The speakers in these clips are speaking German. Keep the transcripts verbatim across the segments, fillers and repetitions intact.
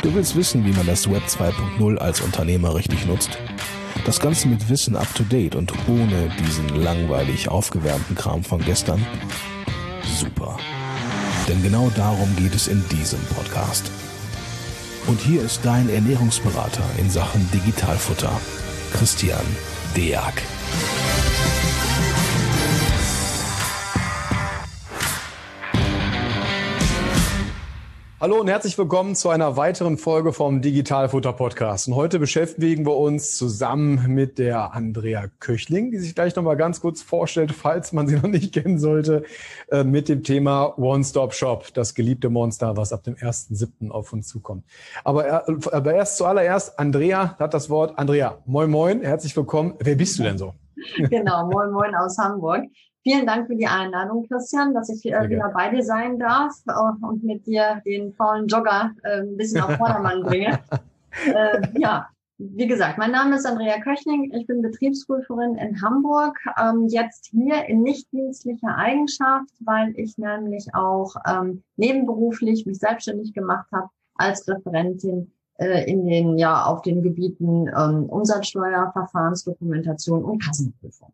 Du willst wissen, wie man das Web zwei Punkt null als Unternehmer richtig nutzt? Das Ganze mit Wissen up to date und ohne diesen langweilig aufgewärmten Kram von gestern? Super. Denn genau darum geht es in diesem Podcast. Und hier ist dein Ernährungsberater in Sachen Digitalfutter, Christian Deak. Hallo und herzlich willkommen zu einer weiteren Folge vom Digitalfutter Podcast. Und heute beschäftigen wir uns zusammen mit der Andrea Köchling, die sich gleich nochmal ganz kurz vorstellt, falls man sie noch nicht kennen sollte, mit dem Thema One-Stop-Shop, das geliebte Monster, was ab dem ersten siebten auf uns zukommt. Aber, aber erst zuallererst, Andrea hat das Wort. Andrea, moin moin, herzlich willkommen. Wer bist du denn so? Genau, moin moin aus Hamburg. Vielen Dank für die Einladung, Christian, dass ich äh, wieder bei dir sein darf äh, und mit dir den faulen Jogger äh, ein bisschen auf Vordermann bringe. äh, ja, wie gesagt, mein Name ist Andrea Köchling. Ich bin Betriebsprüferin in Hamburg, ähm, jetzt hier in nichtdienstlicher Eigenschaft, weil ich nämlich auch ähm, nebenberuflich mich selbstständig gemacht habe als Referentin äh, in den ja auf den Gebieten ähm, Umsatzsteuer, Verfahrensdokumentation und Kassenprüfung.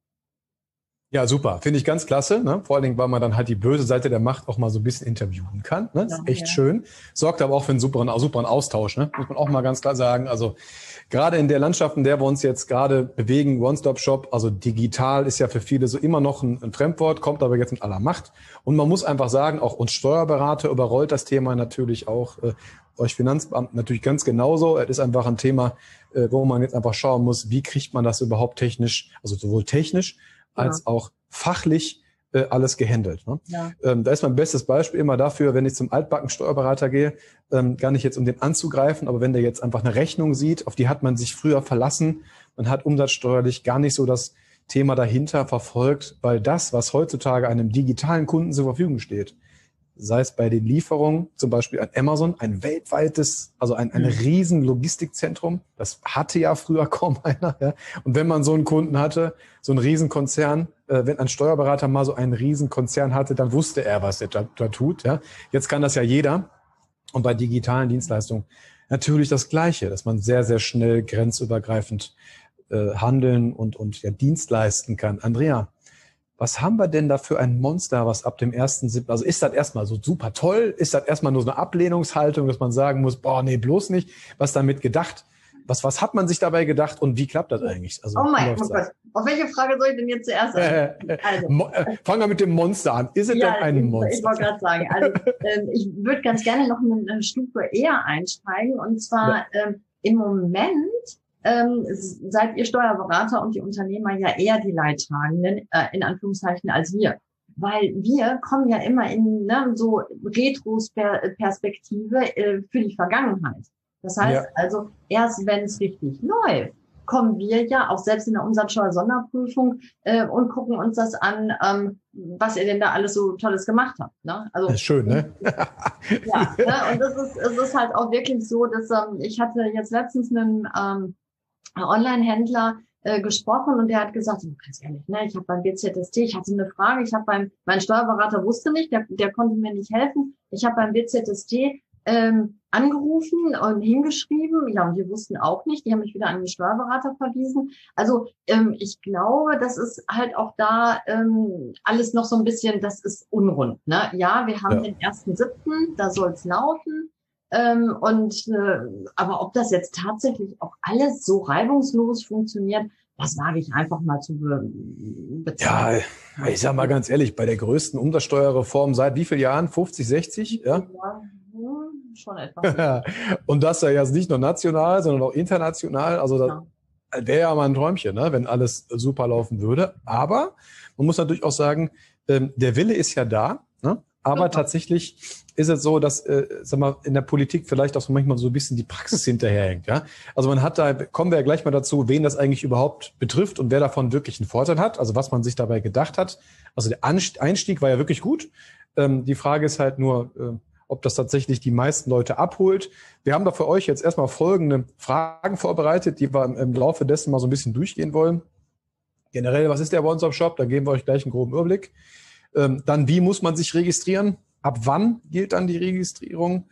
Ja, super. Finde ich ganz klasse. Ne? Vor allen Dingen, weil man dann halt die böse Seite der Macht auch mal so ein bisschen interviewen kann. Ne? Das ist echt ja. schön. Sorgt aber auch für einen superen, superen Austausch. Ne? Muss man auch mal ganz klar sagen. Also gerade in der Landschaft, in der wir uns jetzt gerade bewegen, One-Stop-Shop, also digital ist ja für viele so immer noch ein, ein Fremdwort, kommt aber jetzt mit aller Macht. Und man muss einfach sagen, auch uns Steuerberater überrollt das Thema natürlich auch. Äh, euch Finanzbeamten natürlich ganz genauso. Es ist einfach ein Thema, äh, wo man jetzt einfach schauen muss, wie kriegt man das überhaupt technisch, also sowohl technisch, als ja. auch fachlich äh, alles gehandelt. Ne? Ja. Ähm, da ist mein bestes Beispiel immer dafür, wenn ich zum altbacken Steuerberater gehe, ähm, gar nicht jetzt um den anzugreifen, aber wenn der jetzt einfach eine Rechnung sieht, auf die hat man sich früher verlassen, man hat umsatzsteuerlich gar nicht so das Thema dahinter verfolgt, weil das, was heutzutage einem digitalen Kunden zur Verfügung steht, sei es bei den Lieferungen, zum Beispiel an Amazon, ein weltweites, also ein, ein riesen Logistikzentrum. Das hatte ja früher kaum einer. Ja. Und wenn man so einen Kunden hatte, so einen Riesenkonzern, äh, wenn ein Steuerberater mal so einen Riesenkonzern hatte, dann wusste er, was er da, da tut. Ja. Jetzt kann das ja jeder. Und bei digitalen Dienstleistungen natürlich das Gleiche, dass man sehr, sehr schnell grenzübergreifend äh, handeln und, und ja, Dienst leisten kann. Andrea, was haben wir denn da für ein Monster, was ab dem ersten siebten Also ist das erstmal so super toll? Ist das erstmal nur so eine Ablehnungshaltung, dass man sagen muss, boah, nee, bloß nicht? Was damit gedacht? Was, was hat man sich dabei gedacht und wie klappt das eigentlich? Also, oh mein Gott, auf welche Frage soll ich denn jetzt zuerst äh, also. äh, Fangen wir mit dem Monster an. Ist es ja, denn ein ich, Monster? Ich wollte gerade sagen, also äh, ich würde ganz gerne noch eine Stufe eher einsteigen und zwar ja. ähm, im Moment Ähm, seid ihr Steuerberater und die Unternehmer ja eher die Leidtragenden, äh, in Anführungszeichen, als wir. Weil wir kommen ja immer in ne, so Retrospektive äh, für die Vergangenheit. Das heißt ja. also, erst wenn es richtig läuft, kommen wir ja auch selbst in der Umsatzsteuer-Sonderprüfung äh, und gucken uns das an, ähm, was ihr denn da alles so Tolles gemacht habt. Ne? Also, das ist schön, ne? ja, ne? Und das ist, es ist halt auch wirklich so, dass ähm, ich hatte jetzt letztens einen ähm, Online-Händler äh, gesprochen und der hat gesagt, ganz ehrlich, ne, ich habe beim B Z S T, ich hatte eine Frage, ich habe beim, mein Steuerberater wusste nicht, der, der konnte mir nicht helfen, ich habe beim B Z S T ähm, angerufen und hingeschrieben, ja, und die wussten auch nicht, die haben mich wieder an den Steuerberater verwiesen. Also ähm, ich glaube, das ist halt auch da ähm, alles noch so ein bisschen, das ist unrund. Ne? Ja, wir haben ja. den ersten siebten, da soll's laufen. Ähm, und äh, aber ob das jetzt tatsächlich auch alles so reibungslos funktioniert, das wage ich einfach mal zu be bezahlen. Ja, ich sag mal ganz ehrlich, bei der größten Umsatzsteuerreform seit wie vielen Jahren? fünfzig, sechzig? Ja, ja schon etwas. Und das ja jetzt nicht nur national, sondern auch international. Also das ja. wäre ja mal ein Träumchen, ne, wenn alles super laufen würde. Aber man muss natürlich auch sagen, ähm, der Wille ist ja da, ne? Aber okay. tatsächlich ist es so, dass äh, sag mal, in der Politik vielleicht auch so manchmal so ein bisschen die Praxis hinterherhängt. Ja? Also man hat da, kommen wir ja gleich mal dazu, wen das eigentlich überhaupt betrifft und wer davon wirklich einen Vorteil hat, also was man sich dabei gedacht hat. Also der Einstieg war ja wirklich gut. Ähm, die Frage ist halt nur, äh, ob das tatsächlich die meisten Leute abholt. Wir haben da für euch jetzt erstmal folgende Fragen vorbereitet, die wir im Laufe dessen mal so ein bisschen durchgehen wollen. Generell, was ist der One-Stop-Shop? Da geben wir euch gleich einen groben Überblick. Ähm, dann, wie muss man sich registrieren? Ab wann gilt dann die Registrierung?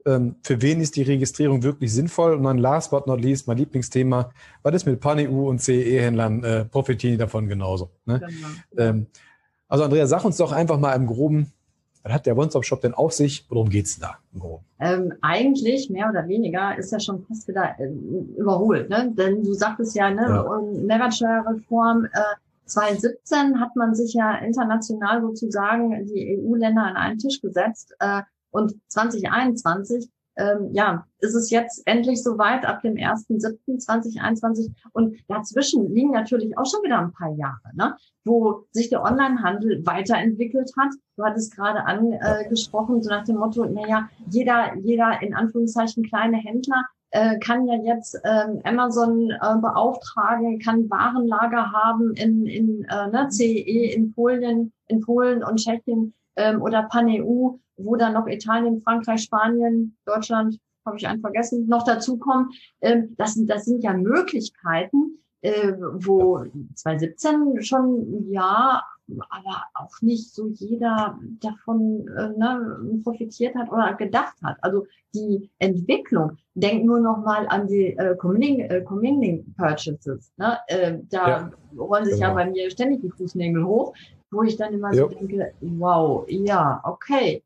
ähm, für wen ist die Registrierung wirklich sinnvoll? Und dann last but not least, mein Lieblingsthema, was ist mit Pan-E U und C E E-Händlern, äh, profitieren die davon genauso? Ne? Genau. Ähm, also Andrea, sag uns doch einfach mal im Groben, was hat der One-Stop-Shop denn auf sich? Worum geht's da im Groben? Ähm, eigentlich, mehr oder weniger, ist ja schon fast wieder äh, überholt. Ne? Denn du sagtest ja, ne, ja. Mehrwertsteuerreform äh, zwanzig siebzehn hat man sich ja international sozusagen die E U-Länder an einen Tisch gesetzt. Äh, und zwanzig einundzwanzig, ähm, ja, ist es jetzt endlich soweit ab dem ersten siebten zweitausendeinundzwanzig. Und dazwischen liegen natürlich auch schon wieder ein paar Jahre, ne, wo sich der Onlinehandel weiterentwickelt hat. Du hattest gerade angesprochen, so nach dem Motto, naja, jeder, jeder in Anführungszeichen kleine Händler äh, kann ja jetzt ähm, Amazon äh, beauftragen, kann Warenlager haben in, in äh, ne, C E E, in Polen, in Polen und Tschechien ähm, oder Pan-E U, wo dann noch Italien, Frankreich, Spanien, Deutschland, habe ich einen vergessen, noch dazukommen. Ähm, das, sind, das sind ja Möglichkeiten, äh, wo zwanzig siebzehn schon, ja, aber auch nicht so jeder davon äh, ne, profitiert hat oder gedacht hat. Also die Entwicklung, denk nur noch mal an die äh, Commingling, äh, Commingling Purchases. Ne? Äh, da ja, rollen sich genau. ja bei mir ständig die Fußnägel hoch, wo ich dann immer ja. so denke, wow, ja, okay,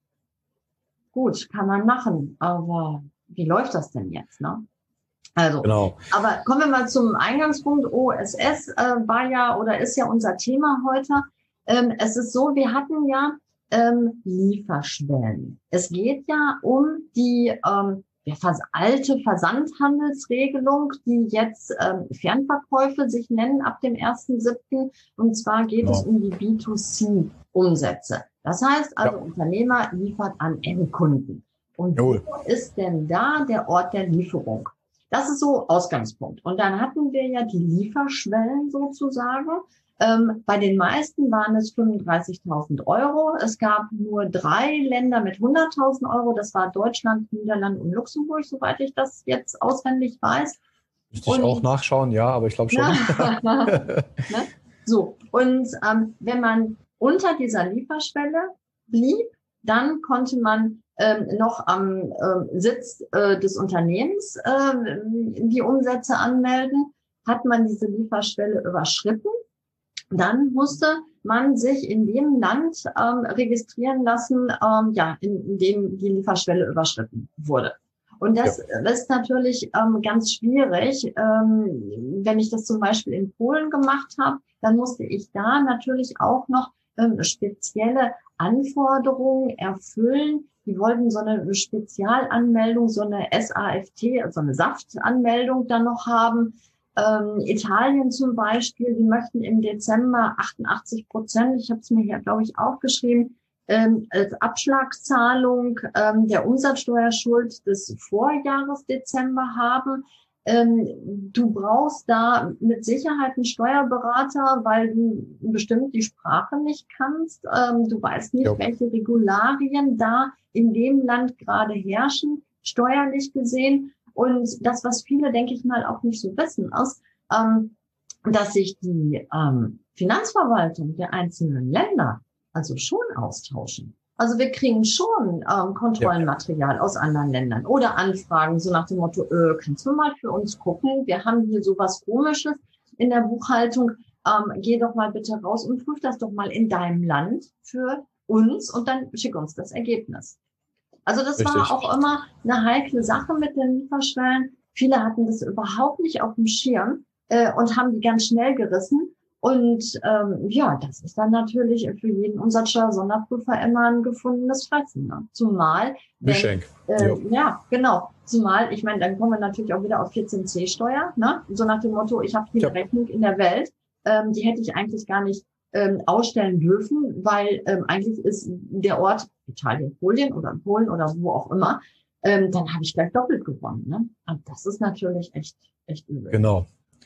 gut, kann man machen, aber wie läuft das denn jetzt, ne? Also, genau. Aber kommen wir mal zum Eingangspunkt. O S S äh, war ja oder ist ja unser Thema heute. Ähm, es ist so, wir hatten ja ähm, Lieferschwellen. Es geht ja um die ähm, ja, alte Versandhandelsregelung, die jetzt ähm, Fernverkäufe sich nennen ab dem ersten siebten Und zwar geht genau. es um die B zwei C Umsätze. Das heißt also, ja. Unternehmer liefert an Endkunden. Und wo ist denn da der Ort der Lieferung? Das ist so Ausgangspunkt. Und dann hatten wir ja die Lieferschwellen sozusagen. Ähm, bei den meisten waren es fünfunddreißigtausend Euro. Es gab nur drei Länder mit hunderttausend Euro. Das war Deutschland, Niederlande und Luxemburg, soweit ich das jetzt auswendig weiß. Müsste ich auch nachschauen, ja, aber ich glaube schon. ne? So, und ähm, wenn man unter dieser Lieferschwelle blieb, dann konnte man ähm, noch am äh, Sitz äh, des Unternehmens äh, die Umsätze anmelden. Hat man diese Lieferschwelle überschritten, dann musste man sich in dem Land ähm, registrieren lassen, ähm, ja, in, in dem die Lieferschwelle überschritten wurde. Und das ja. ist natürlich ähm, ganz schwierig. Ähm, wenn ich das zum Beispiel in Polen gemacht habe, dann musste ich da natürlich auch noch ähm, spezielle Anforderungen erfüllen. Die wollten so eine Spezialanmeldung, so eine S A F T, also eine Saftanmeldung dann noch haben. Ähm, Italien zum Beispiel, die möchten im Dezember achtundachtzig Prozent, ich habe es mir hier, glaube ich, aufgeschrieben, ähm, als Abschlagszahlung ähm, der Umsatzsteuerschuld des Vorjahres Dezember haben. Ähm, du brauchst da mit Sicherheit einen Steuerberater, weil du bestimmt die Sprache nicht kannst. Ähm, du weißt nicht, ja. welche Regularien da in dem Land gerade herrschen, steuerlich gesehen. Und das, was viele, denke ich mal, auch nicht so wissen, ist, ähm, dass sich die ähm, Finanzverwaltung der einzelnen Länder also schon austauschen. Also wir kriegen schon ähm, Kontrollenmaterial ja. aus anderen Ländern oder Anfragen, so nach dem Motto, äh, kannst du mal für uns gucken? Wir haben hier sowas Komisches in der Buchhaltung. Ähm, geh doch mal bitte raus und prüf das doch mal in deinem Land für uns und dann schick uns das Ergebnis. Also das Richtig. war auch immer eine heikle Sache mit den Lieferschwellen. Viele hatten das überhaupt nicht auf dem Schirm äh, und haben die ganz schnell gerissen. Und ähm, ja, das ist dann natürlich für jeden Umsatzsteuer-Sonderprüfer immer ein gefundenes Fressen. Ne? Zumal, Geschenk. Äh, ja, genau. Zumal, ich meine, dann kommen wir natürlich auch wieder auf vierzehn C Steuer. Ne? So nach dem Motto, ich habe hier eine ja. Rechnung in der Welt, ähm, die hätte ich eigentlich gar nicht ähm, ausstellen dürfen, weil ähm, eigentlich ist der Ort Italien, Polen oder Polen oder wo auch immer, ähm, dann habe ich gleich doppelt gewonnen. Ne? Und das ist natürlich echt, echt übel. Genau.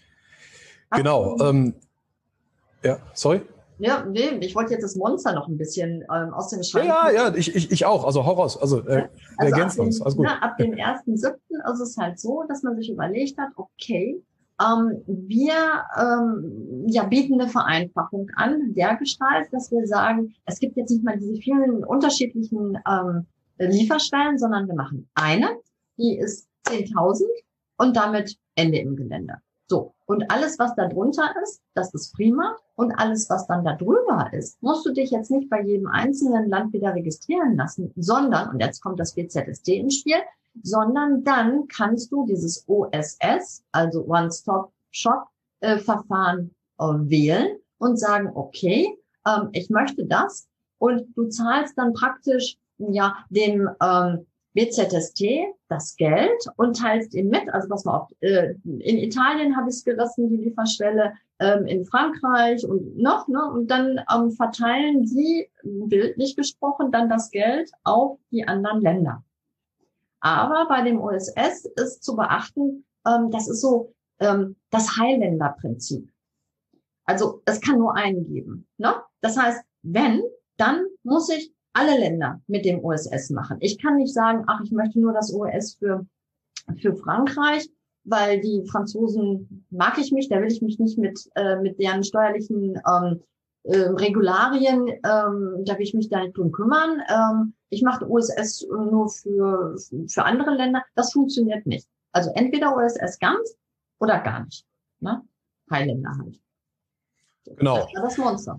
Ach, genau. Ähm, ja, sorry? Ja, nee, ich wollte jetzt das Monster noch ein bisschen ähm, aus dem Schrank. Ja, ja, ja, ich, ich, ich auch. Also hau raus. Also, äh, ja. also wir ergänzen uns. Also gut. Na, ab dem ersten siebten ist es halt so, dass man sich überlegt hat, okay, ähm, wir ähm, ja, bieten eine Vereinfachung an, der Gestalt, dass wir sagen, es gibt jetzt nicht mal diese vielen unterschiedlichen ähm, Lieferstellen, sondern wir machen eine, die ist zehntausend und damit Ende im Gelände. So, und alles, was da drunter ist, das ist prima. Und alles, was dann da drüber ist, musst du dich jetzt nicht bei jedem einzelnen Land wieder registrieren lassen, sondern, und jetzt kommt das B Z S D ins Spiel, sondern dann kannst du dieses O S S, also One-Stop-Shop-Verfahren äh, wählen und sagen, okay, ähm, ich möchte das. Und du zahlst dann praktisch ja dem ähm, B Z S T das Geld und teilst ihm mit. Also was man auch äh, in Italien habe ich es gelassen, die Lieferschwelle, ähm, in Frankreich und noch, ne? Und dann ähm, verteilen sie, bildlich gesprochen, dann das Geld auf die anderen Länder. Aber bei dem O S S ist zu beachten, ähm, das ist so ähm, das Highlander-Prinzip. Also es kann nur einen geben. Ne? Das heißt, wenn, dann muss ich alle Länder mit dem O S S machen. Ich kann nicht sagen, ach, ich möchte nur das O S für für Frankreich, weil die Franzosen mag ich mich, da will ich mich nicht mit äh, mit deren steuerlichen ähm, äh, Regularien, ähm, da will ich mich da nicht drum kümmern. Ähm, ich mache O S S nur für für andere Länder. Das funktioniert nicht. Also entweder O S S ganz oder gar nicht. Ne? Highlander halt. Genau. Das war das Monster.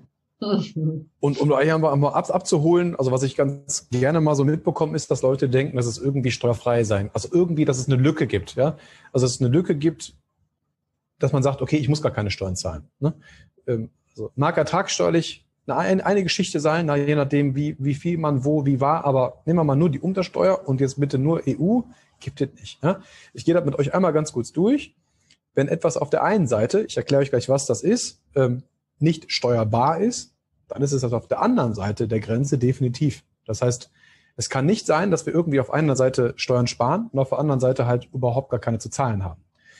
Und um euch einmal ab, abzuholen, also was ich ganz gerne mal so mitbekomme, ist, dass Leute denken, dass es irgendwie steuerfrei sein. Also irgendwie, dass es eine Lücke gibt. Ja? Also dass es eine Lücke gibt, dass man sagt, okay, ich muss gar keine Steuern zahlen. Ne? Ähm, also mag ertragssteuerlich eine, eine Geschichte sein, na, je nachdem, wie, wie viel man wo, wie war, aber nehmen wir mal nur die Untersteuer und jetzt bitte nur E U, gibt es nicht. Ja? Ich gehe das mit euch einmal ganz kurz durch. Wenn etwas auf der einen Seite, ich erkläre euch gleich, was das ist, ähm, nicht steuerbar ist, dann ist es das auf der anderen Seite der Grenze definitiv. Das heißt, es kann nicht sein, dass wir irgendwie auf einer Seite Steuern sparen und auf der anderen Seite halt überhaupt gar keine zu zahlen haben.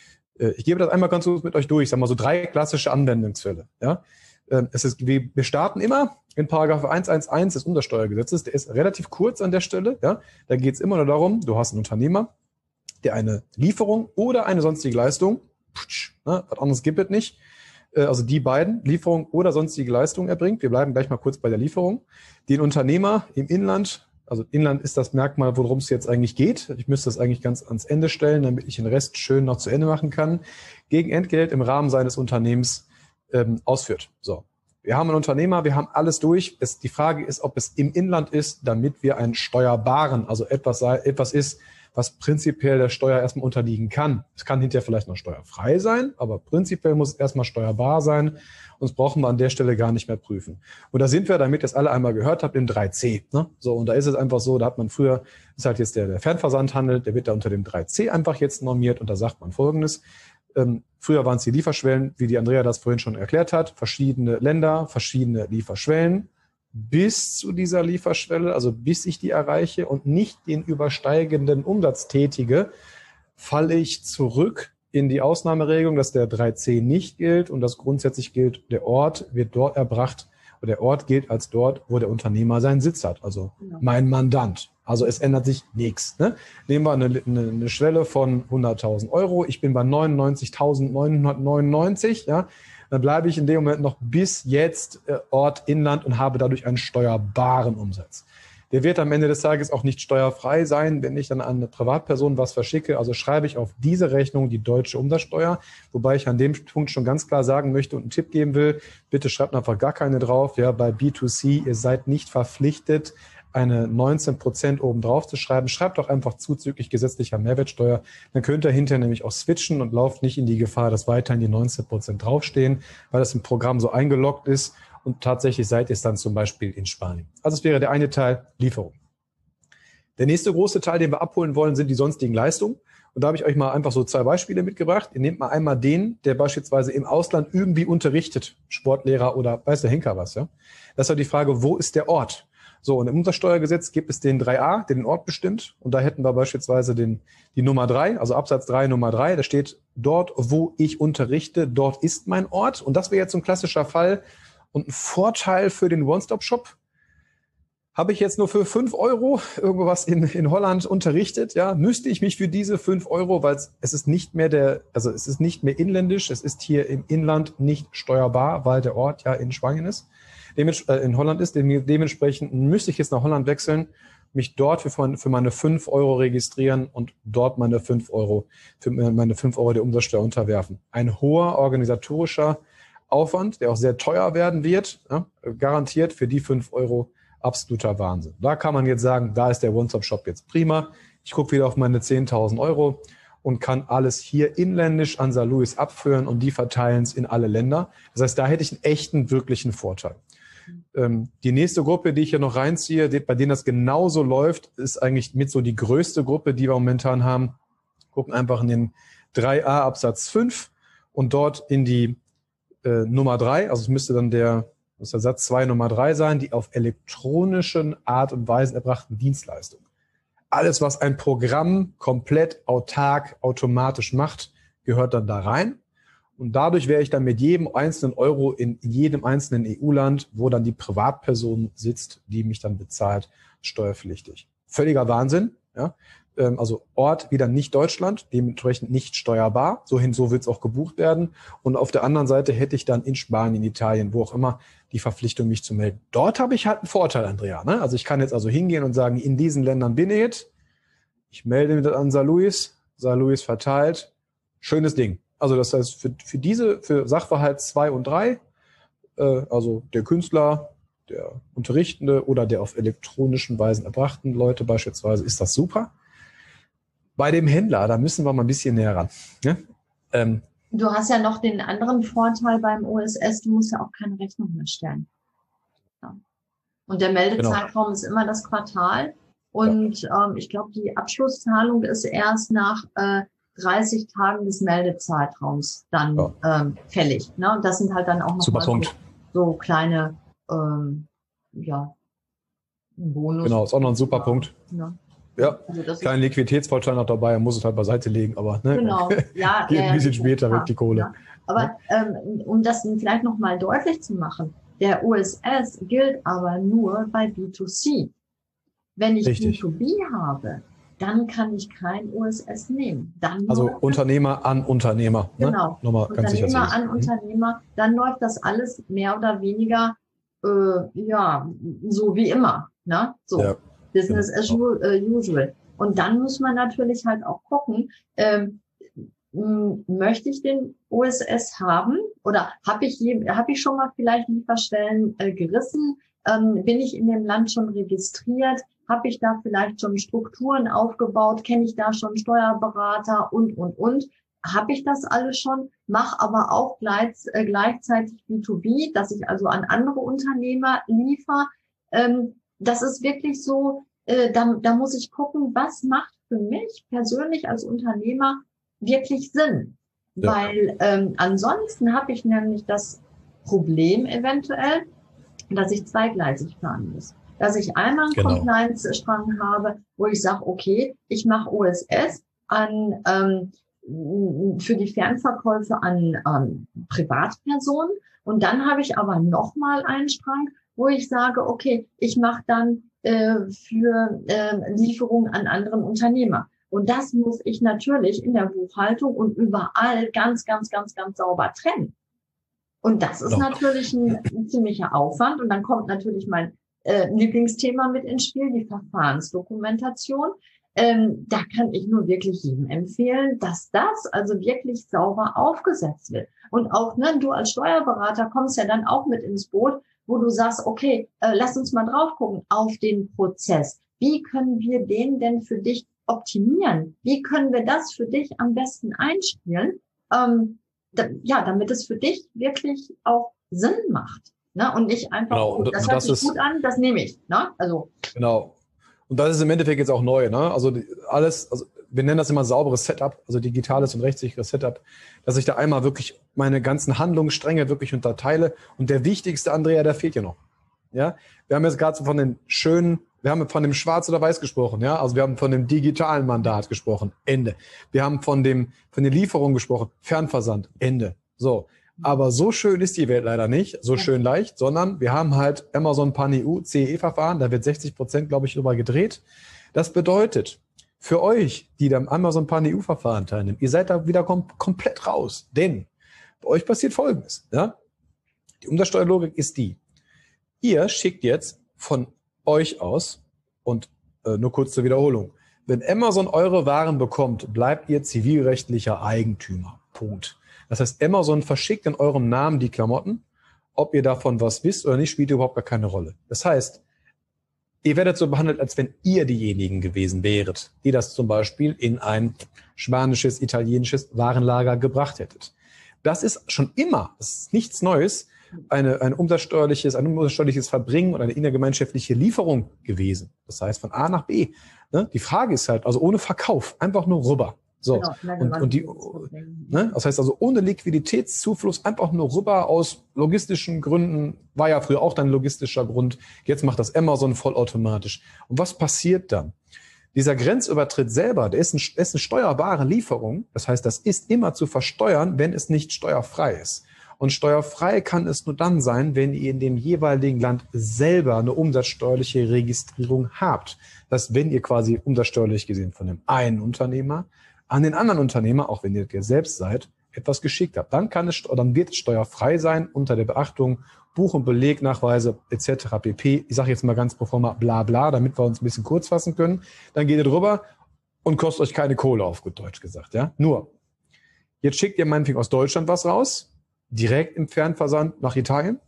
Ich gebe das einmal ganz kurz mit euch durch. Ich sage mal so drei klassische Anwendungsfälle. Ja, es ist, wir starten immer in Paragraph hundertelf des Umsatzsteuergesetzes. Der ist relativ kurz an der Stelle. Ja, da geht es immer nur darum, du hast einen Unternehmer, der eine Lieferung oder eine sonstige Leistung, putsch, ne, was anderes gibt es nicht, also die beiden, Lieferung oder sonstige Leistung erbringt. Wir bleiben gleich mal kurz bei der Lieferung. Den Unternehmer im Inland, also Inland ist das Merkmal, worum es jetzt eigentlich geht. Ich müsste das eigentlich ganz ans Ende stellen, damit ich den Rest schön noch zu Ende machen kann. Gegen Entgelt im Rahmen seines Unternehmens ähm, ausführt. So, wir haben einen Unternehmer, wir haben alles durch. Es, die Frage ist, ob es im Inland ist, damit wir einen steuerbaren, also etwas, etwas ist, was prinzipiell der Steuer erstmal unterliegen kann. Es kann hinterher vielleicht noch steuerfrei sein, aber prinzipiell muss es erstmal steuerbar sein. Und das brauchen wir an der Stelle gar nicht mehr prüfen. Und da sind wir, damit ihr es alle einmal gehört habt, im drei c. Ne? So, und da ist es einfach so, da hat man früher, ist halt jetzt der, der Fernversandhandel, der wird da unter dem drei c einfach jetzt normiert und da sagt man Folgendes. Ähm, früher waren es die Lieferschwellen, wie die Andrea das vorhin schon erklärt hat, verschiedene Länder, verschiedene Lieferschwellen. Bis zu dieser Lieferschwelle, also bis ich die erreiche und nicht den übersteigenden Umsatz tätige, falle ich zurück in die Ausnahmeregelung, dass der drei c nicht gilt und das grundsätzlich gilt, der Ort wird dort erbracht und der Ort gilt als dort, wo der Unternehmer seinen Sitz hat, also ja. mein Mandant. Also es ändert sich nichts. Ne? Nehmen wir eine, eine, eine Schwelle von hunderttausend Euro, ich bin bei neunundneunzigtausendneunhundertneunundneunzig, ja, dann bleibe ich in dem Moment noch bis jetzt äh, Ort Inland und habe dadurch einen steuerbaren Umsatz. Der wird am Ende des Tages auch nicht steuerfrei sein, wenn ich dann an eine Privatperson was verschicke. Also schreibe ich auf diese Rechnung die deutsche Umsatzsteuer, wobei ich an dem Punkt schon ganz klar sagen möchte und einen Tipp geben will, bitte schreibt einfach gar keine drauf. Ja, bei B zwei C, ihr seid nicht verpflichtet, eine neunzehn Prozent oben drauf zu schreiben. Schreibt doch einfach zuzüglich gesetzlicher Mehrwertsteuer. Dann könnt ihr hinterher nämlich auch switchen und lauft nicht in die Gefahr, dass weiterhin die neunzehn Prozent draufstehen, weil das im Programm so eingeloggt ist und tatsächlich seid ihr es dann zum Beispiel in Spanien. Also es wäre der eine Teil Lieferung. Der nächste große Teil, den wir abholen wollen, sind die sonstigen Leistungen. Und da habe ich euch mal einfach so zwei Beispiele mitgebracht. Ihr nehmt mal einmal den, der beispielsweise im Ausland irgendwie unterrichtet, Sportlehrer oder weiß der Henker was. Ja? Das ist halt die Frage, wo ist der Ort? So, und im Umsatzsteuergesetz gibt es den drei a, der den Ort bestimmt. Und da hätten wir beispielsweise den, die Nummer drei, also Absatz drei, Nummer drei. Da steht, dort, wo ich unterrichte, dort ist mein Ort. Und das wäre jetzt so ein klassischer Fall. Und ein Vorteil für den One-Stop-Shop. Habe ich jetzt nur für fünf Euro irgendwas in, in Holland unterrichtet, ja, müsste ich mich für diese fünf Euro, weil es ist nicht mehr der, also es ist nicht mehr inländisch, es ist hier im Inland nicht steuerbar, weil der Ort ja in Spanien ist. In Holland ist, dementsprechend müsste ich jetzt nach Holland wechseln, mich dort für, für meine fünf Euro registrieren und dort meine fünf Euro, für meine fünf Euro der Umsatzsteuer unterwerfen. Ein hoher organisatorischer Aufwand, der auch sehr teuer werden wird, ja, garantiert für die fünf Euro absoluter Wahnsinn. Da kann man jetzt sagen, da ist der One-Stop-Shop jetzt prima. Ich gucke wieder auf meine zehntausend Euro und kann alles hier inländisch an Sankt Louis abführen und die verteilen es in alle Länder. Das heißt, da hätte ich einen echten, wirklichen Vorteil. Ähm, die nächste Gruppe, die ich hier noch reinziehe, die, bei denen das genauso läuft, ist eigentlich mit so die größte Gruppe, die wir momentan haben. Gucken einfach in den drei a Absatz fünf und dort in die äh, Nummer drei, also es müsste dann der, muss der Satz zwei Nummer drei sein, die auf elektronischen Art und Weise erbrachten Dienstleistungen. Alles, was ein Programm komplett autark, automatisch macht, gehört dann da rein. Und dadurch wäre ich dann mit jedem einzelnen Euro in jedem einzelnen E U-Land, wo dann die Privatperson sitzt, die mich dann bezahlt, steuerpflichtig. Völliger Wahnsinn. Ja? Also Ort wieder nicht Deutschland, dementsprechend nicht steuerbar. So hin, so wird es auch gebucht werden. Und auf der anderen Seite hätte ich dann in Spanien, in Italien, wo auch immer, die Verpflichtung, mich zu melden. Dort habe ich halt einen Vorteil, Andrea. Ne? Also ich kann jetzt also hingehen und sagen, in diesen Ländern bin ich jetzt. Ich melde mich dann an Sankt Louis. Sankt Louis verteilt. Schönes Ding. Also das heißt, für, für diese, für Sachverhalt zwei und drei, äh, also der Künstler, der Unterrichtende oder der auf elektronischen Weisen erbrachten Leute beispielsweise, ist das super. Bei dem Händler, da müssen wir mal ein bisschen näher ran. Ne? Ähm, du hast ja noch den anderen Vorteil beim O S S, du musst ja auch keine Rechnung mehr stellen. Ja. Und der Meldezeitraum genau. ist immer das Quartal. Und ja. ähm, ich glaube, die Abschlusszahlung ist erst nach äh, dreißig Tagen des Meldezeitraums dann ja. ähm, fällig. Ne? Und das sind halt dann auch noch mal so, so kleine ähm, ja, Bonus. Genau, ist auch noch ein super Punkt. Ja, ja. Also kleinen Liquiditätsvorteil noch dabei, er muss es halt beiseite legen, aber ne? Genau, ja. Geht ja, ein bisschen ja, später ja, weg, die Kohle. Ja. Aber ähm, um das vielleicht noch mal deutlich zu machen, der O S S gilt aber nur bei B zwei C. Wenn ich Richtig. B zwei B habe, dann kann ich kein O S S nehmen. Dann also Unternehmer an Unternehmer. Genau, ne? Nochmal ganz sicher Unternehmer an Unternehmer. Dann läuft das alles mehr oder weniger äh, ja so wie immer. Ne? So ja. Business ja. as usual. Und dann muss man natürlich halt auch gucken, ähm, möchte ich den O S S haben oder habe ich habe ich schon mal vielleicht Lieferstellen äh, gerissen? Ähm, bin ich in dem Land schon registriert? Habe ich da vielleicht schon Strukturen aufgebaut? Kenne ich da schon Steuerberater und, und, und? Habe ich das alles schon? Mache aber auch gleich, äh, gleichzeitig B zwei B, dass ich also an andere Unternehmer liefere. Ähm, das ist wirklich so, äh, da, da muss ich gucken, was macht für mich persönlich als Unternehmer wirklich Sinn? Ja. Weil ähm, ansonsten habe ich nämlich das Problem eventuell, dass ich zweigleisig fahren muss. Dass ich einmal einen genau. Compliance-Strang habe, wo ich sage, okay, ich mache O S S an ähm, für die Fernverkäufe an ähm, Privatpersonen und dann habe ich aber nochmal einen Strang, wo ich sage, okay, ich mache dann äh, für äh, Lieferungen an anderen Unternehmer. Und das muss ich natürlich in der Buchhaltung und überall ganz, ganz, ganz, ganz sauber trennen. Und das ist genau. natürlich ein, ein ziemlicher Aufwand. Und dann kommt natürlich mein äh, Lieblingsthema mit ins Spiel, die Verfahrensdokumentation. Ähm, da kann ich nur wirklich jedem empfehlen, dass das also wirklich sauber aufgesetzt wird. Und auch, ne, du als Steuerberater kommst ja dann auch mit ins Boot, wo du sagst, okay, äh, lass uns mal drauf gucken auf den Prozess. Wie können wir den denn für dich optimieren? Wie können wir das für dich am besten einspielen? Ähm, da, ja, damit es für dich wirklich auch Sinn macht. Ne? Und nicht einfach, genau. oh, das hört sich gut an, das nehme ich. Ne? Also genau. Und das ist im Endeffekt jetzt auch neu. Ne? Also alles, also wir nennen das immer sauberes Setup, also digitales und rechtssicheres Setup, dass ich da einmal wirklich meine ganzen Handlungsstränge wirklich unterteile. Und der wichtigste, Andrea, der fehlt ja noch. Ja, wir haben jetzt gerade so von den schönen, wir haben von dem Schwarz oder Weiß gesprochen, ja, also wir haben von dem digitalen Mandat gesprochen, Ende. Wir haben von dem, von den Lieferungen gesprochen, Fernversand, Ende. So. Aber so schön ist die Welt leider nicht, so schön leicht, sondern wir haben halt Amazon Pan E U, C E-Verfahren, da wird sechzig Prozent, glaube ich, drüber gedreht. Das bedeutet, für euch, die am Amazon Pan E U-Verfahren teilnehmen, ihr seid da wieder kom- komplett raus. Denn bei euch passiert Folgendes. Ja? Die Umsatzsteuerlogik ist die. Ihr schickt jetzt von euch aus und äh, nur kurz zur Wiederholung. Wenn Amazon eure Waren bekommt, bleibt ihr zivilrechtlicher Eigentümer. Punkt. Das heißt, Amazon verschickt in eurem Namen die Klamotten. Ob ihr davon was wisst oder nicht, spielt überhaupt gar keine Rolle. Das heißt, ihr werdet so behandelt, als wenn ihr diejenigen gewesen wäret, die das zum Beispiel in ein spanisches, italienisches Warenlager gebracht hättet. Das ist schon immer, das ist nichts Neues, eine, ein umsatzsteuerliches, ein umsatzsteuerliches Verbringen und eine innergemeinschaftliche Lieferung gewesen. Das heißt, von A nach B. Ne? Die Frage ist halt, also ohne Verkauf, einfach nur rüber. So. Genau, und, und die, ne? Das heißt also, ohne Liquiditätszufluss, einfach nur rüber aus logistischen Gründen, war ja früher auch dann logistischer Grund. Jetzt macht das Amazon vollautomatisch. Und was passiert dann? Dieser Grenzübertritt selber, der ist, ein, ist eine steuerbare Lieferung. Das heißt, das ist immer zu versteuern, wenn es nicht steuerfrei ist. Und steuerfrei kann es nur dann sein, wenn ihr in dem jeweiligen Land selber eine umsatzsteuerliche Registrierung habt. Das heißt, wenn ihr quasi umsatzsteuerlich gesehen von dem einen Unternehmer an den anderen Unternehmer, auch wenn ihr selbst seid, etwas geschickt habt, dann kann es, dann wird es steuerfrei sein unter der Beachtung Buch- und Belegnachweise et cetera pp. Ich sage jetzt mal ganz pro forma bla bla, damit wir uns ein bisschen kurz fassen können. Dann geht ihr drüber und kostet euch keine Kohle, auf gut Deutsch gesagt. Ja, nur jetzt schickt ihr meinetwegen aus Deutschland was raus, direkt im Fernversand nach Italien,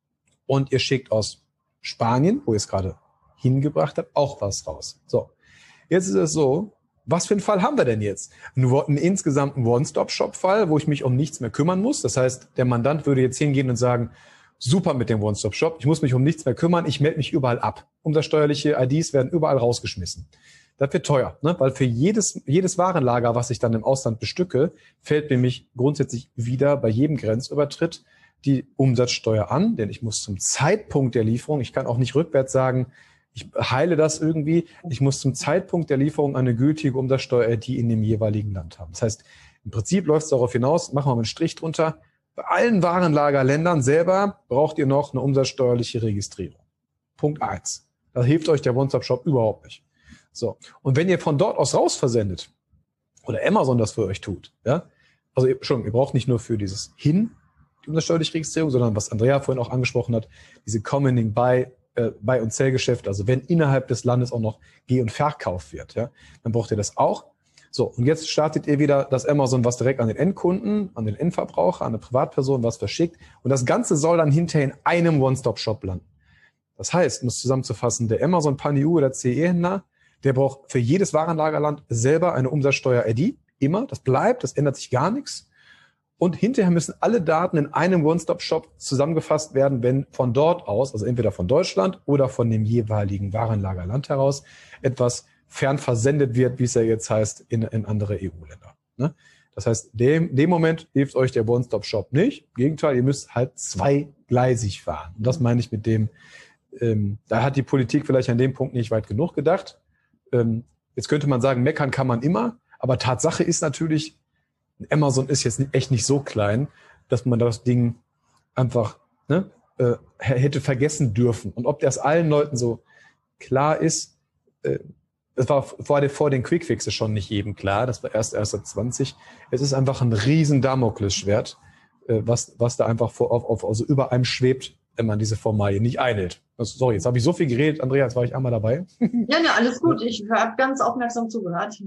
und ihr schickt aus Spanien, wo ihr es gerade hingebracht habt, auch was raus. So, jetzt ist es so, was für einen Fall haben wir denn jetzt? Nur einen insgesamten One-Stop-Shop-Fall, wo ich mich um nichts mehr kümmern muss. Das heißt, der Mandant würde jetzt hingehen und sagen, super mit dem One-Stop-Shop, ich muss mich um nichts mehr kümmern, ich melde mich überall ab. Umsatzsteuerliche I Ds werden überall rausgeschmissen. Das wird teuer, ne? Weil für jedes, jedes Warenlager, was ich dann im Ausland bestücke, fällt nämlich grundsätzlich wieder bei jedem Grenzübertritt die Umsatzsteuer an, denn ich muss zum Zeitpunkt der Lieferung, ich kann auch nicht rückwärts sagen, ich heile das irgendwie, ich muss zum Zeitpunkt der Lieferung eine gültige Umsatzsteuer, die in dem jeweiligen Land haben. Das heißt, im Prinzip läuft es darauf hinaus, machen wir mal einen Strich drunter, bei allen Warenlagerländern selber braucht ihr noch eine umsatzsteuerliche Registrierung. Punkt eins. Da hilft euch der One-Stop-Shop überhaupt nicht. So. Und wenn ihr von dort aus raus versendet, oder Amazon das für euch tut, ja, also schon, ihr braucht nicht nur für dieses Hin die umsatzsteuerliche Registrierung, sondern was Andrea vorhin auch angesprochen hat, diese Coming by äh, Buy- und Sell-Geschäfte, also wenn innerhalb des Landes auch noch Geh- und Verkauf wird, ja, dann braucht ihr das auch. So, und jetzt startet ihr wieder das Amazon, was direkt an den Endkunden, an den Endverbraucher, an eine Privatperson was verschickt. Und das Ganze soll dann hinterher in einem One-Stop-Shop landen. Das heißt, um es zusammenzufassen, der Amazon Pan E U oder C E-Händler, der braucht für jedes Warenlagerland selber eine Umsatzsteuer-I D. Immer, das bleibt, das ändert sich gar nichts. Und hinterher müssen alle Daten in einem One-Stop-Shop zusammengefasst werden, wenn von dort aus, also entweder von Deutschland oder von dem jeweiligen Warenlagerland heraus, etwas fern versendet wird, wie es ja jetzt heißt, in, in andere E U-Länder. Ne? Das heißt, dem, dem Moment hilft euch der One-Stop-Shop nicht. Im Gegenteil, ihr müsst halt zweigleisig fahren. Und das meine ich mit dem, ähm, da hat die Politik vielleicht an dem Punkt nicht weit genug gedacht. Ähm, jetzt könnte man sagen, meckern kann man immer, aber Tatsache ist natürlich, Amazon ist jetzt echt nicht so klein, dass man das Ding einfach ne, äh, hätte vergessen dürfen. Und ob das allen Leuten so klar ist, äh, das war vor, den, vor den Quickfixes schon nicht jedem klar, das war erst erst seit zwanzig. Es ist einfach ein riesen Damoklesschwert, äh, was, was da einfach vor, auf, auf, also über einem schwebt, wenn man diese Formalie nicht einhält. Also, sorry, jetzt habe ich so viel geredet, Andrea, jetzt war ich einmal dabei. Ja, ne, alles gut, ich habe ganz aufmerksam zugehört.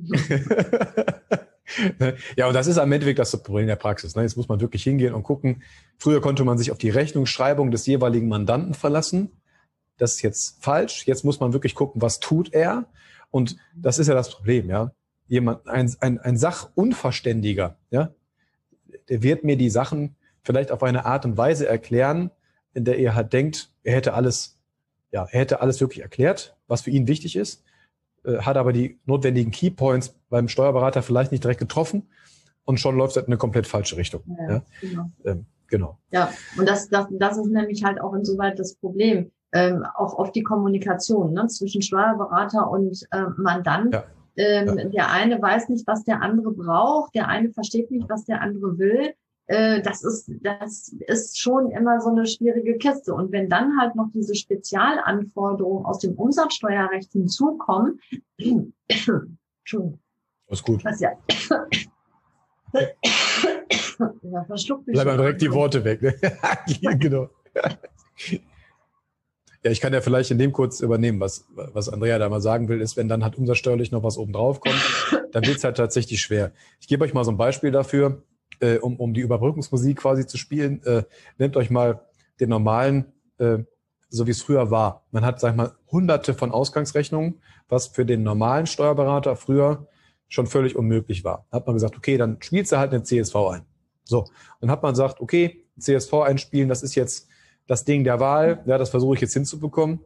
Ja, und das ist am Endeffekt das Problem der Praxis. Jetzt muss man wirklich hingehen und gucken. Früher konnte man sich auf die Rechnungsschreibung des jeweiligen Mandanten verlassen. Das ist jetzt falsch. Jetzt muss man wirklich gucken, was tut er. Und das ist ja das Problem, ja. Jemand, ein, ein, ein Sachunverständiger, ja, der wird mir die Sachen vielleicht auf eine Art und Weise erklären, in der er halt denkt, er hätte alles, ja, er hätte alles wirklich erklärt, was für ihn wichtig ist, äh, hat aber die notwendigen Keypoints beim Steuerberater vielleicht nicht direkt getroffen und schon läuft es in eine komplett falsche Richtung. Ja, ja. Genau. Ähm, genau. Ja, und das, das, das ist nämlich halt auch insoweit das Problem. Ähm, auch oft die Kommunikation ne, zwischen Steuerberater und äh, Mandant. Ja. Ähm, ja. Der eine weiß nicht, was der andere braucht, der eine versteht nicht, was der andere will. Äh, das ist, das ist schon immer so eine schwierige Kiste. Und wenn dann halt noch diese Spezialanforderungen aus dem Umsatzsteuerrecht hinzukommen, Entschuldigung. Ist gut. Was ja, ja verschluckt mich. Bleib mal direkt die Worte weg. Ne? Genau. Ja, ich kann ja vielleicht in dem kurz übernehmen, was, was Andrea da mal sagen will, ist, wenn dann halt umsatzsteuerlich noch was oben drauf kommt, dann wird's halt tatsächlich schwer. Ich gebe euch mal so ein Beispiel dafür, äh, um, um die Überbrückungsmusik quasi zu spielen. Äh, nehmt euch mal den normalen, äh, so wie es früher war. Man hat, sag ich mal, hunderte von Ausgangsrechnungen, was für den normalen Steuerberater früher schon völlig unmöglich war. Da hat man gesagt, okay, dann spielst du halt eine C S V ein. So, dann hat man gesagt, okay, C S V einspielen, das ist jetzt das Ding der Wahl, ja, das versuche ich jetzt hinzubekommen.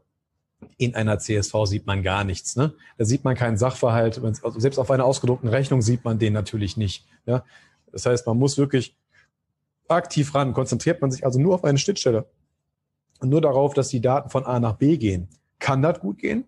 In einer C S V sieht man gar nichts, ne? Da sieht man keinen Sachverhalt. Also selbst auf einer ausgedruckten Rechnung sieht man den natürlich nicht, ja? Das heißt, man muss wirklich aktiv ran. Konzentriert man sich also nur auf eine Schnittstelle und nur darauf, dass die Daten von A nach B gehen. Kann das gut gehen?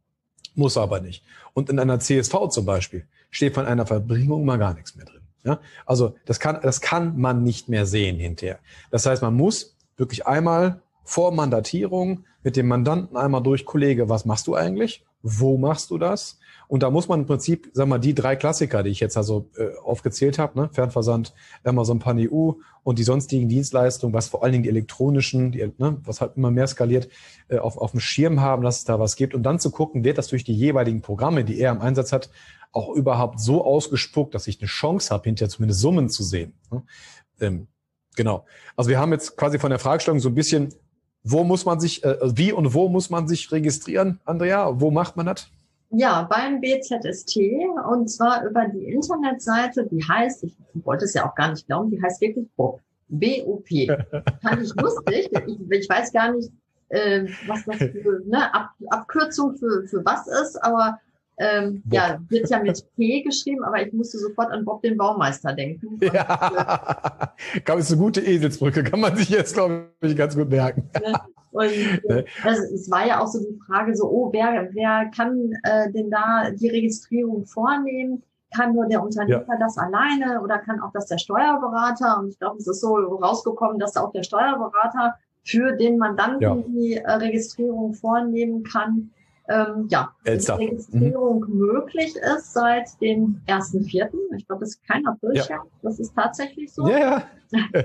Muss aber nicht. Und in einer C S V zum Beispiel steht von einer Verbringung mal gar nichts mehr drin, ja? Also das kann, das kann man nicht mehr sehen hinterher. Das heißt, man muss wirklich einmal vor Mandatierung mit dem Mandanten einmal durch, Kollege, was machst du eigentlich? Wo machst du das? Und da muss man im Prinzip, sag mal, die drei Klassiker, die ich jetzt also äh, aufgezählt habe, ne, Fernversand, Amazon Pan E U und die sonstigen Dienstleistungen, was vor allen Dingen die elektronischen, die, ne, was halt immer mehr skaliert, äh, auf, auf dem Schirm haben, dass es da was gibt und dann zu gucken, wird das durch die jeweiligen Programme, die er im Einsatz hat, auch überhaupt so ausgespuckt, dass ich eine Chance habe, hinterher zumindest Summen zu sehen. Ne? Ähm, Genau. Also wir haben jetzt quasi von der Fragestellung so ein bisschen, wo muss man sich, äh, wie und wo muss man sich registrieren, Andrea? Wo macht man das? Ja, beim B Z S T und zwar über die Internetseite, die heißt, ich wollte es ja auch gar nicht glauben, die heißt wirklich B O P. Fand ich lustig. Ich, ich weiß gar nicht, äh, was das für eine Ab Abkürzung für, für was ist, aber Ähm, ja, wird ja mit P geschrieben, aber ich musste sofort an Bob den Baumeister denken. Und, ja, äh, ist eine gute Eselsbrücke, kann man sich jetzt, glaube ich, ganz gut merken. Und äh, also, es war ja auch so die Frage so, oh, wer, wer kann äh, denn da die Registrierung vornehmen? Kann nur der Unternehmer ja. das alleine oder kann auch das der Steuerberater? Und ich glaube, es ist so rausgekommen, dass auch der Steuerberater für den Mandanten ja. die äh, Registrierung vornehmen kann. Ähm, ja, Elster. die Registrierung mhm. möglich ist seit dem ersten Vierten Ich glaube, das ist kein Aprilscherz. Ja. Das ist tatsächlich so. Ja, ja.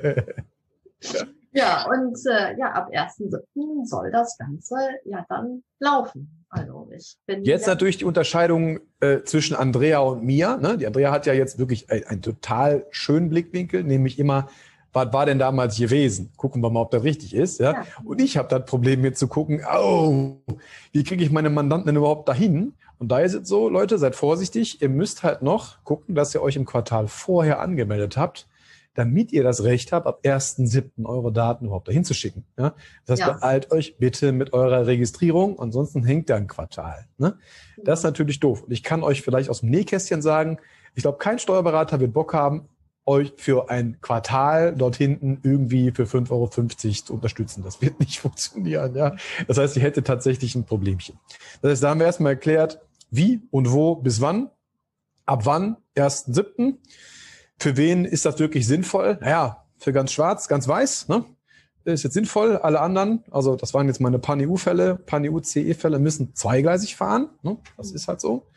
ja, und äh, ja, ab ersten Siebten soll das Ganze ja dann laufen. Also ich bin jetzt natürlich die Unterscheidung äh, zwischen Andrea und mir. Ne? Die Andrea hat ja jetzt wirklich einen, einen total schönen Blickwinkel, nämlich immer, was war denn damals gewesen? Gucken wir mal, ob das richtig ist. Ja? Ja. Und ich habe das Problem, mir zu gucken, oh, wie kriege ich meine Mandanten denn überhaupt dahin? Und da ist es so, Leute, seid vorsichtig. Ihr müsst halt noch gucken, dass ihr euch im Quartal vorher angemeldet habt, damit ihr das Recht habt, ab ersten Siebten eure Daten überhaupt dahin zu schicken. Ja? Das heißt, ja. beeilt euch bitte mit eurer Registrierung, ansonsten hängt da ein Quartal. Ne? Ja. Das ist natürlich doof. Und ich kann euch vielleicht aus dem Nähkästchen sagen, ich glaube, kein Steuerberater wird Bock haben, euch für ein Quartal dort hinten irgendwie für fünf Euro fünfzig zu unterstützen. Das wird nicht funktionieren. Ja? Das heißt, ihr hättet tatsächlich ein Problemchen. Das heißt, da haben wir erstmal erklärt, wie und wo bis wann, ab wann, ersten Siebten Für wen ist das wirklich sinnvoll? Naja, für ganz schwarz, ganz weiß, ne? Ist jetzt sinnvoll. Alle anderen, also das waren jetzt meine Pan E U-Fälle, Pan E U-C E-Fälle müssen zweigleisig fahren. Ne? Das ist halt so.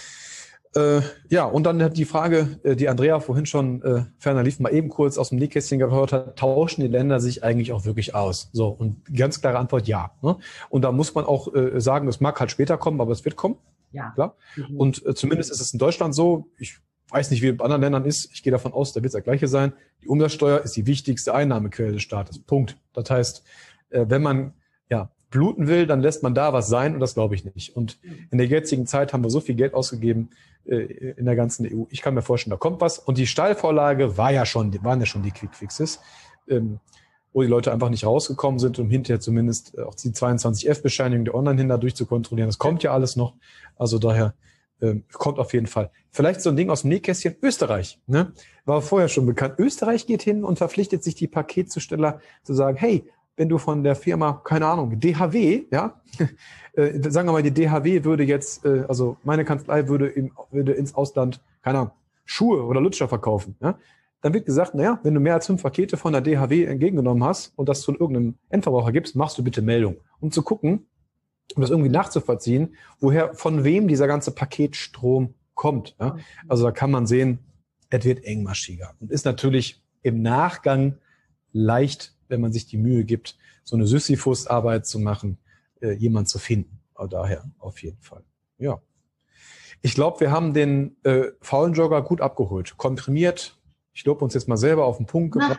Äh, ja, und dann hat die Frage, äh, die Andrea vorhin schon äh, ferner lief, mal eben kurz aus dem Nähkästchen gehört hat, tauschen die Länder sich eigentlich auch wirklich aus? So, und ganz klare Antwort, ja. Ne? Und da muss man auch äh, sagen, es mag halt später kommen, aber es wird kommen. Ja. Klar. Mhm. Und äh, zumindest ist es in Deutschland so, ich weiß nicht, wie es in anderen Ländern ist, ich gehe davon aus, da wird es das Gleiche sein, die Umsatzsteuer ist die wichtigste Einnahmequelle des Staates. Punkt. Das heißt, äh, wenn man ja bluten will, dann lässt man da was sein und das glaube ich nicht. Und in der jetzigen Zeit haben wir so viel Geld ausgegeben äh, in der ganzen E U. Ich kann mir vorstellen, da kommt was. Und die Steilvorlage war ja schon, waren ja schon die Quickfixes, ähm, wo die Leute einfach nicht rausgekommen sind, um hinterher zumindest auch die zweiundzwanzig F Bescheinigung der Online-Händler durchzukontrollieren. Das kommt ja alles noch. Also daher ähm, kommt auf jeden Fall. Vielleicht so ein Ding aus dem Nähkästchen. Österreich, ne? War vorher schon bekannt. Österreich geht hin und verpflichtet sich die Paketzusteller zu sagen, hey, wenn du von der Firma, keine Ahnung, D H W, ja, äh, sagen wir mal, die D H W würde jetzt, äh, also meine Kanzlei würde, im, würde ins Ausland, keine Ahnung, Schuhe oder Lutscher verkaufen, ja, dann wird gesagt, naja, wenn du mehr als fünf Pakete von der D H W entgegengenommen hast und das zu irgendeinem Endverbraucher gibst, machst du bitte Meldung, um zu gucken, um das irgendwie nachzuvollziehen, woher, von wem dieser ganze Paketstrom kommt. Ja? Also da kann man sehen, es wird engmaschiger und ist natürlich im Nachgang leicht, wenn man sich die Mühe gibt, so eine Sisyphus-Arbeit zu machen, äh, jemand zu finden. Aber daher auf jeden Fall. Ja. Ich glaube, wir haben den äh, faulen Jogger gut abgeholt. Komprimiert. Ich lobe uns jetzt mal selber auf den Punkt gebracht.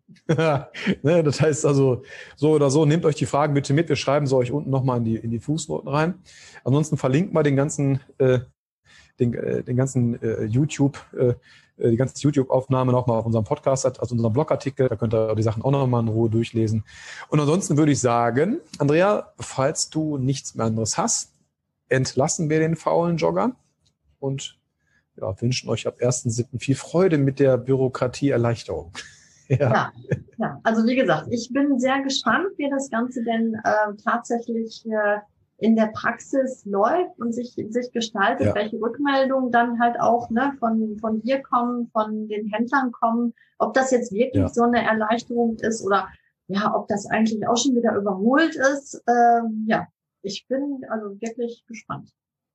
Ne, das heißt also, so oder so, nehmt euch die Fragen bitte mit. Wir schreiben sie euch unten nochmal in die, in die Fußnoten rein. Ansonsten verlinkt mal den ganzen, äh, den, äh, den ganzen äh, YouTube, äh, die ganze YouTube-Aufnahme nochmal auf unserem Podcast, also unserem Blogartikel. Da könnt ihr die Sachen auch nochmal in Ruhe durchlesen. Und ansonsten würde ich sagen, Andrea, falls du nichts mehr anderes hast, entlassen wir den faulen Jogger und ja, wünschen euch ab ersten siebten viel Freude mit der Bürokratieerleichterung. Ja. Ja, ja, also wie gesagt, ich bin sehr gespannt, wie das Ganze denn äh, tatsächlich äh, in der Praxis läuft und sich sich gestaltet, ja. Welche Rückmeldungen dann halt auch ne, von von dir kommen, von den Händlern kommen, ob das jetzt wirklich ja. so eine Erleichterung ist oder ja, ob das eigentlich auch schon wieder überholt ist. Ähm, ja, ich bin also wirklich gespannt.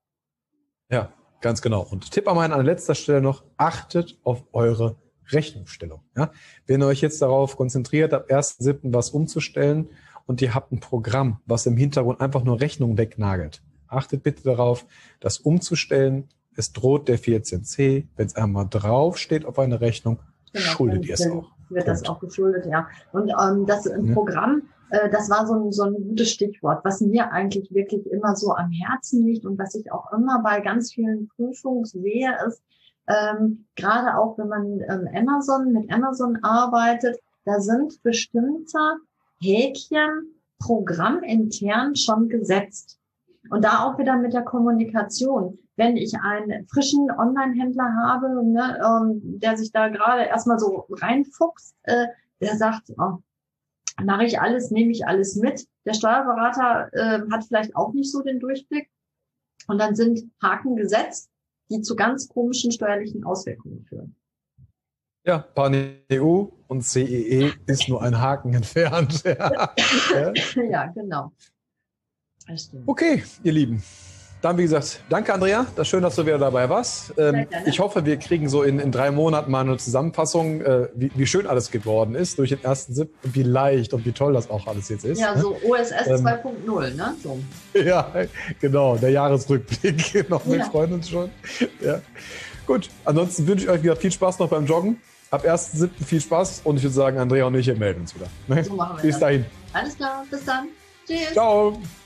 Ja, ganz genau. Und Tipp an meinen an letzter Stelle noch, achtet auf eure Rechnungsstellung. Ja? Wenn ihr euch jetzt darauf konzentriert, ab ersten siebten was umzustellen und ihr habt ein Programm, was im Hintergrund einfach nur Rechnungen wegnagelt, achtet bitte darauf, das umzustellen. Es droht der vierzehn c. Wenn es einmal draufsteht auf eine Rechnung, genau, schuldet ihr es auch. Wird das auch geschuldet, ja. Und ähm, das im ja. Programm, äh, das war so ein, so ein gutes Stichwort, was mir eigentlich wirklich immer so am Herzen liegt und was ich auch immer bei ganz vielen Prüfungen sehe, ist, Ähm, gerade auch wenn man ähm, Amazon mit Amazon arbeitet, da sind bestimmte Häkchen programmintern schon gesetzt. Und da auch wieder mit der Kommunikation. Wenn ich einen frischen Online-Händler habe, ne, ähm, der sich da gerade erstmal so reinfuchst, äh, der sagt, oh, mache ich alles, nehme ich alles mit. Der Steuerberater äh, hat vielleicht auch nicht so den Durchblick. Und dann sind Haken gesetzt, die zu ganz komischen steuerlichen Auswirkungen führen. Ja, Pan-E U und C E E ist nur ein Haken entfernt. Ja, ja genau. Das stimmt. Okay, ihr Lieben. Dann, wie gesagt, danke, Andrea. Das ist schön, dass du wieder dabei warst. Ähm, ich hoffe, wir kriegen so in, in drei Monaten mal eine Zusammenfassung, äh, wie, wie schön alles geworden ist durch den ersten siebten und wie leicht und wie toll das auch alles jetzt ist. Ja, so O S S ähm, zwei Punkt null, ne? So. Ja, genau, der Jahresrückblick. noch Wir ja. freuen uns schon. Ja. Gut, ansonsten wünsche ich euch wieder viel Spaß noch beim Joggen. Ab ersten siebten viel Spaß und ich würde sagen, Andrea und ich melden uns wieder. So machen wir bis das. dahin. Alles klar, bis dann. Tschüss. Ciao.